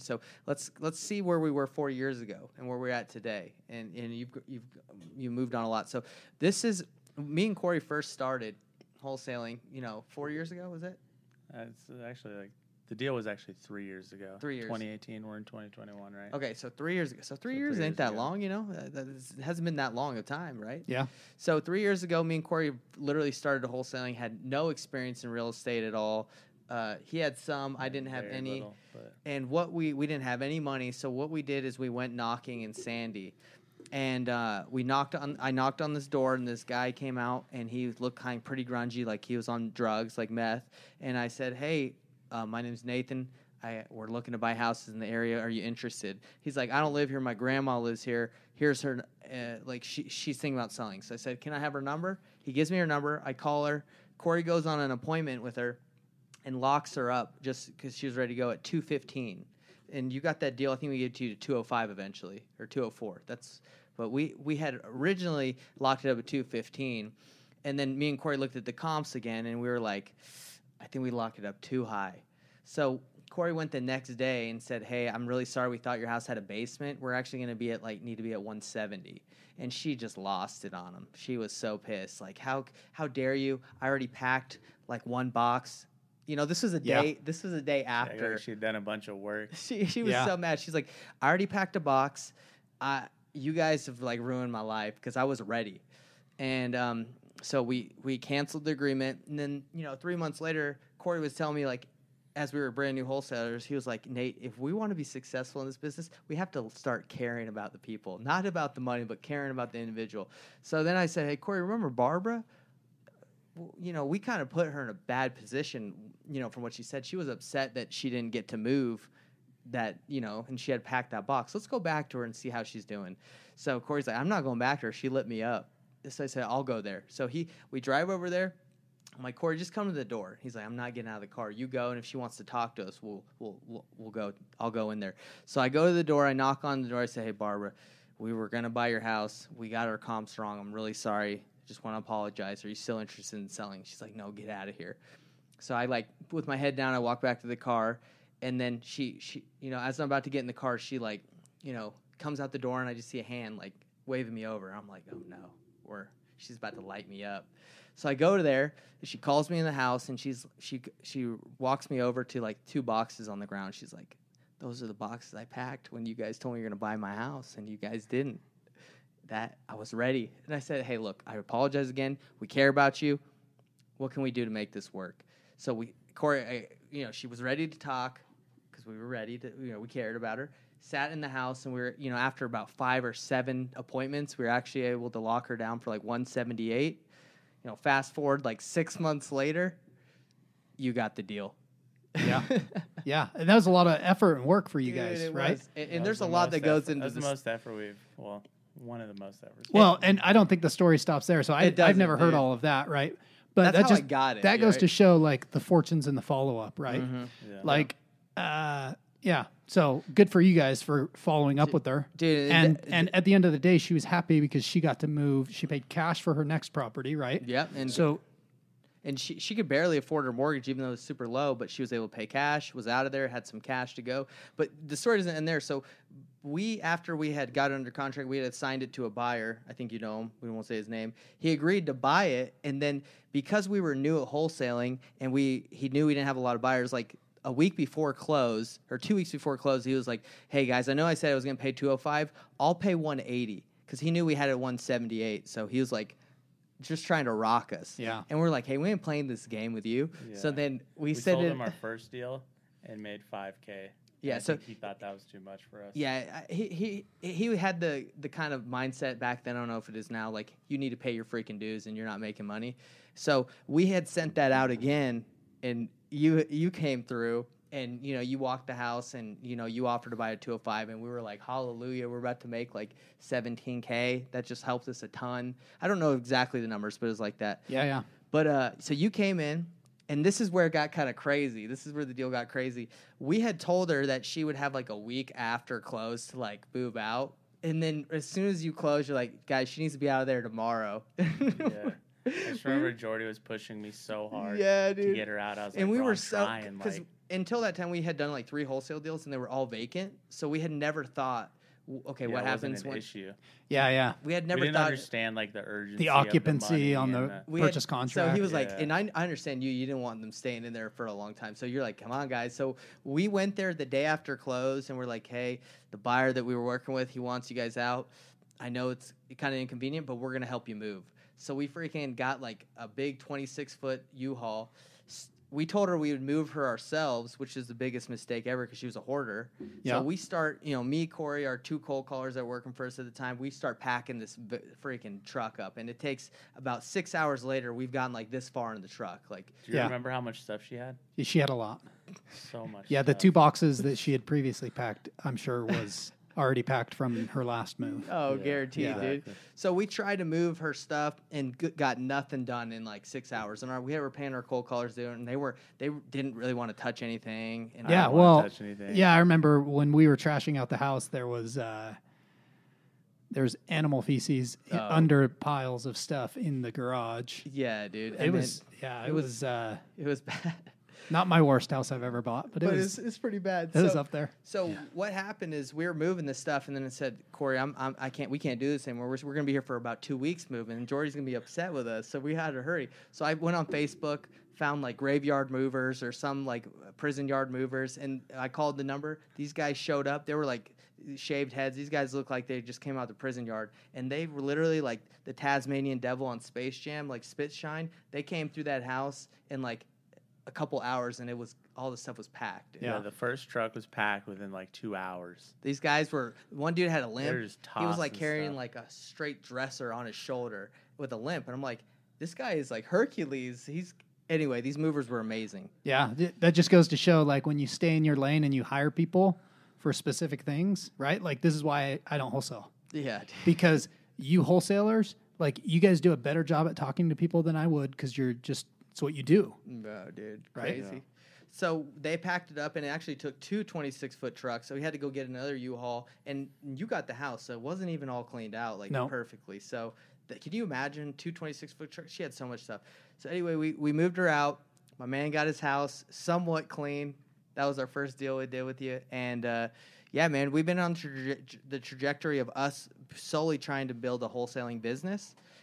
So let's see where we were 4 years ago and where we're at today. And you've moved on a lot. So this is me and Corey first started wholesaling, 4 years ago, was it? It's actually the deal was actually 3 years ago. 3 years. 2018. We're in 2021, right? Okay, so 3 years ago. So 3 years ain't that long, It hasn't been that long of time, right? Yeah. So 3 years ago, me and Corey literally started wholesaling, had no experience in real estate at all. He had some, I didn't have any. Little, and we didn't have any money, so what we did is we went knocking in Sandy. And I knocked on this door, and this guy came out, and he looked pretty grungy, like he was on drugs, like meth. And I said, "Hey, my name's Nathan. We're looking to buy houses in the area. Are you interested?" He's like, "I don't live here. My grandma lives here. Here's her. She's thinking about selling." So I said, "Can I have her number?" He gives me her number. I call her. Corey goes on an appointment with her, and locks her up just because she was ready to go at 215. And you got that deal. I think we gave it to you to 205 eventually, or 204. But we had originally locked it up at 215, and then me and Corey looked at the comps again, and we were like, I think we locked it up too high. So Corey went the next day and said, "Hey, I'm really sorry. We thought your house had a basement. We're actually going to be need to be at 170." And she just lost it on him. She was so pissed. Like, how dare you? I already packed one box. This was a day. Yeah. This was a day after. Yeah, she had done a bunch of work. She was so mad. She's like, "I already packed a box. You guys have ruined my life because I was ready." And so we canceled the agreement. And then 3 months later, Corey was telling me as we were brand new wholesalers, he was like, "Nate, if we want to be successful in this business, we have to start caring about the people, not about the money, but caring about the individual." So then I said, "Hey, Corey, remember Barbara? We kind of put her in a bad position, from what she said. She was upset that she didn't get to move that, and she had packed that box. Let's go back to her and see how she's doing." So Corey's like, "I'm not going back to her. She lit me up." So I said, "I'll go there." So we drive over there. I'm like, "Corey, just come to the door." He's like, "I'm not getting out of the car. You go, and if she wants to talk to us, we'll go. I'll go in there." So I go to the door. I knock on the door. I say, "Hey, Barbara, we were going to buy your house. We got our comps wrong. I'm really sorry. Just want to apologize. Are you still interested in selling?" She's like, "No, get out of here." So I with my head down, I walk back to the car, and then she as I'm about to get in the car, she comes out the door, and I just see a hand waving me over. I'm like, "Oh no, she's about to light me up." So I go to there, and she calls me in the house, and she walks me over to 2 boxes on the ground. She's like, "Those are the boxes I packed when you guys told me you're going to buy my house, and you guys didn't." That I was ready. And I said, "Hey, look, I apologize again. We care about you. What can we do to make this work?" So Corey, she was ready to talk because we were ready to, we cared about her. Sat in the house, and we were, after about 5 or 7 appointments, we were actually able to lock her down for 178. Fast forward 6 months later, you got the deal. Yeah. Yeah. And that was a lot of effort and work for you guys, right? And there's a lot that goes into this. That's the most effort one of the most efforts. Well, and I don't think the story stops there. So I've never heard all of that, right? But that's how I got it. That goes to show the fortunes in the follow-up, right? Mm-hmm. Yeah. Yeah. So good for you guys for following up with her. Dude, and at the end of the day, she was happy because she got to move. She paid cash for her next property, right? Yep. And she could barely afford her mortgage, even though it was super low, but she was able to pay cash, was out of there, had some cash to go. But the story doesn't end there. So after we had got it under contract, we had assigned it to a buyer. I think you know him. We won't say his name. He agreed to buy it. And then because we were new at wholesaling and he knew we didn't have a lot of buyers, a week before close or 2 weeks before close, he was like, "Hey guys, I know I said I was going to pay 205. I'll pay 180." Because he knew we had it at 178. So he was just trying to rock us. Yeah. And we're like, "Hey, we ain't playing this game with you." Yeah. So then we sold him our first deal and made $5K. Yeah, so he thought that was too much for us. Yeah, he had the kind of mindset back then. I don't know if it is now. You need to pay your freaking dues, and you're not making money. So we had sent that out again, and you came through, and you walked the house, and you offered to buy a 205, and we were like, hallelujah, we're about to make $17K. That just helped us a ton. I don't know exactly the numbers, but it was like that. Yeah. But so you came in. And this is where it got kind of crazy. This is where the deal got crazy. We had told her that she would have a week after close to move out. And then as soon as you close, you're like, "Guys, she needs to be out of there tomorrow." Yeah. I just remember Jordy was pushing me so hard dude. to get her out. I was we were so, because until that time, we had done like 3 wholesale deals, and they were all vacant. So we had never thought, okay, Yeah, what it wasn't happens an when issue. Yeah. we had We never didn't thought understand like the urgency, The of occupancy on money the and we had- purchase contract. So he was like, Yeah. and I understand you didn't want them staying in there for a long time. So you're like, come on, guys. So we went there the day after close, and we're like, hey, the buyer that we were working with, he wants you guys out. I know it's kind of inconvenient, but we're going to help you move. So we freaking got like a big 26-foot U-Haul. We told her we would move her ourselves, which is the biggest mistake ever because she was a hoarder. Yeah. So we start, me, Corey, our 2 cold callers that were working for us at the time, we start packing this freaking truck up. And it takes about 6 hours later, we've gotten like this far in the truck. Like, Do you Yeah. remember how much stuff she had? She had a lot. So much. Yeah, the stuff. 2 boxes that she had previously packed, I'm sure was already packed from her last move. oh, Yeah, guaranteed, dude. exactly. So we tried to move her stuff and got nothing done in like 6 hours. And we were paying our cold callers there, and they didn't really want to touch anything. And Yeah, don't wanna well, touch anything. yeah, I remember when we were trashing out the house, there was animal feces Oh. under piles of stuff in the garage. yeah, dude. It was it was it was bad. not my worst house I've ever bought, but it But was it's pretty bad. it was up there. So what happened is we were moving this stuff, and then it said, Corey, we can't do this anymore. We're gonna be here for about 2 weeks moving, and Jordy's gonna be upset with us. So we had to hurry. So I went on Facebook, found like graveyard movers or some like prison yard movers, and I called the number. These guys showed up. They were like shaved heads. These guys looked like they just came out of the prison yard, and they were literally like the Tasmanian Devil on Space Jam, like spit shine. They came through that house in like a couple hours, and all the stuff was packed. Yeah, Yeah. the first truck was packed within like 2 hours. These guys one dude had a limp. They're just He was like tossing carrying stuff. like a straight dresser on his shoulder with a limp, and I'm like, this guy is like Hercules. Anyway, these movers were amazing. Yeah, that just goes to show like when you stay in your lane and you hire people for specific things, right? Like this is why I don't wholesale. Yeah, dude. Because you wholesalers, like you guys do a better job at talking to people than I would because it's what you do. No, dude, Right? crazy. Yeah. So they packed it up, and it actually took 2 26-foot trucks. So we had to go get another U-Haul, and you got the house, so it wasn't even all cleaned out like No. perfectly. So can you imagine 2 26-foot trucks? She had so much stuff. So anyway, we moved her out. My man got his house somewhat clean. That was our first deal we did with you, and yeah, man, we've been on the trajectory of us solely trying to build a wholesaling business.